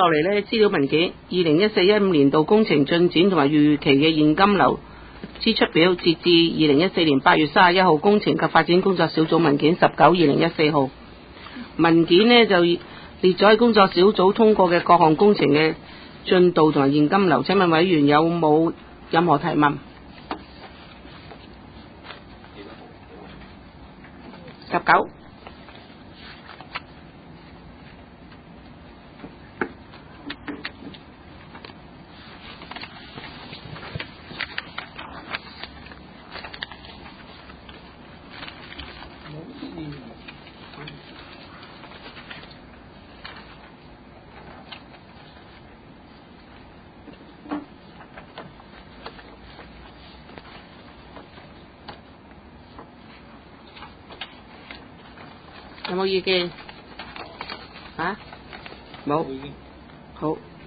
落嚟呢，資料文件2014-15年度工程進展同埋預期嘅現金流支出表，截至2014年8月31號工程及發展工作小組文件19/2014號。文件呢就列咗喺工作小組通過嘅各項工程嘅進度同埋現金流。請問委員有冇任何提問？19。有冇意見？冇。好。